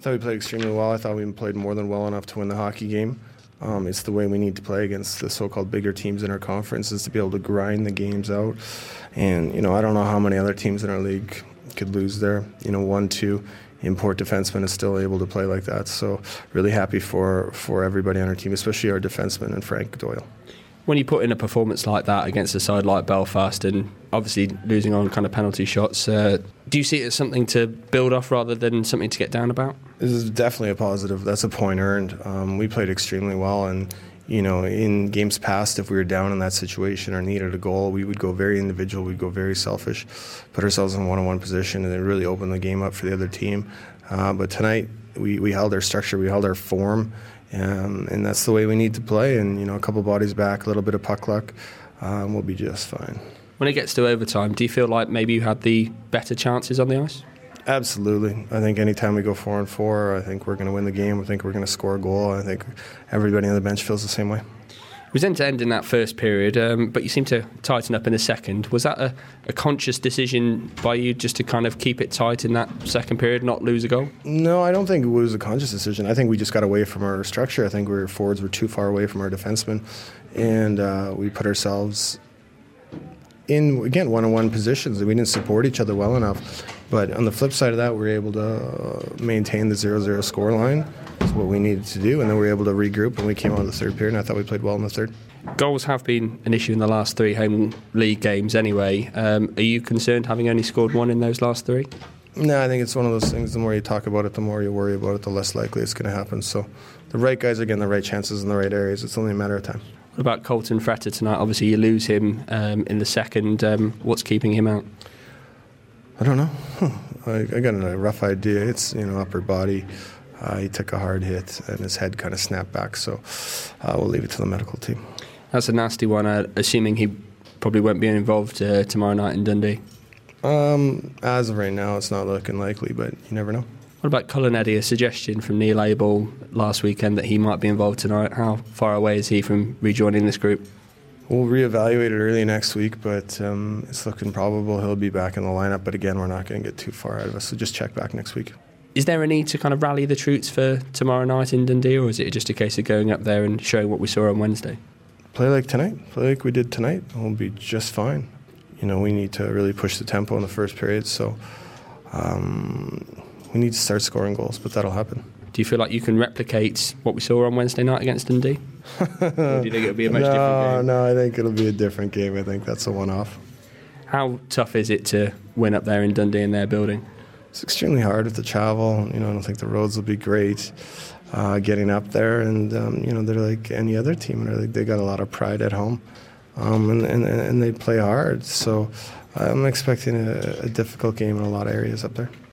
thought we played extremely well. I thought we played more than well enough to win the hockey game. It's the way we need to play against the so-called bigger teams in our conference, is to be able to grind the games out. And, I don't know how many other teams in our league could lose there. 1-2 import defenseman is still able to play like that. So really happy for everybody on our team, especially our defenseman and Frank Doyle. When you put in a performance like that against a side like Belfast and obviously losing on kind of penalty shots, do you see it as something to build off rather than something to get down about? This is definitely a positive. That's a point earned. We played extremely well, and in games past, if we were down in that situation or needed a goal, we would go very individual, we'd go very selfish, put ourselves in a one-on-one position, and it really opened the game up for the other team. But tonight, we held our structure, we held our form, and that's the way we need to play. And a couple bodies back, a little bit of puck luck, we'll be just fine. When it gets to overtime, do you feel like maybe you had the better chances on the ice? Absolutely. I think anytime we go 4-on-4, I think we're going to win the game. I think we're going to score a goal. I think everybody on the bench feels the same way. It was end-to-end in that first period, but you seemed to tighten up in the second. Was that a conscious decision by you just to kind of keep it tight in that second period, not lose a goal? No, I don't think it was a conscious decision. I think we just got away from our structure. I think our forwards were too far away from our defensemen, and we put ourselves in, again, one-on-one positions. We didn't support each other well enough. But on the flip side of that, we were able to maintain the 0-0 scoreline. That's what we needed to do. And then we were able to regroup, and we came out of the third period, and I thought we played well in the third. Goals have been an issue in the last 3 home league games anyway. Are you concerned having only scored 1 in those last 3? No, I think it's one of those things, the more you talk about it, the more you worry about it, the less likely it's going to happen. So the right guys are getting the right chances in the right areas. It's only a matter of time. What about Colton Fretter tonight? Obviously, you lose him in the second. What's keeping him out? I don't know. I got a rough idea. It's, upper body. He took a hard hit and his head kind of snapped back. So we'll leave it to the medical team. That's a nasty one. Assuming he probably won't be involved tomorrow night in Dundee. As of right now, it's not looking likely, but you never know. What about Cullen Eddy? A suggestion from Neil Abel last weekend that he might be involved tonight. How far away is he from rejoining this group? We'll reevaluate it early next week, but it's looking probable he'll be back in the lineup. But again, we're not going to get too far out of us, so just check back next week. Is there a need to kind of rally the troops for tomorrow night in Dundee, or is it just a case of going up there and showing what we saw on Wednesday? Play like tonight. Play like we did tonight. We'll be just fine. We need to really push the tempo in the first period, so we need to start scoring goals, but that'll happen. Do you feel like you can replicate what we saw on Wednesday night against Dundee? Or do you think it'll be a much different game? No, I think it'll be a different game. I think that's a one-off. How tough is it to win up there in Dundee in their building? It's extremely hard with the travel. I don't think the roads will be great getting up there. And, they're like any other team. They got a lot of pride at home, and they play hard. So I'm expecting a difficult game in a lot of areas up there.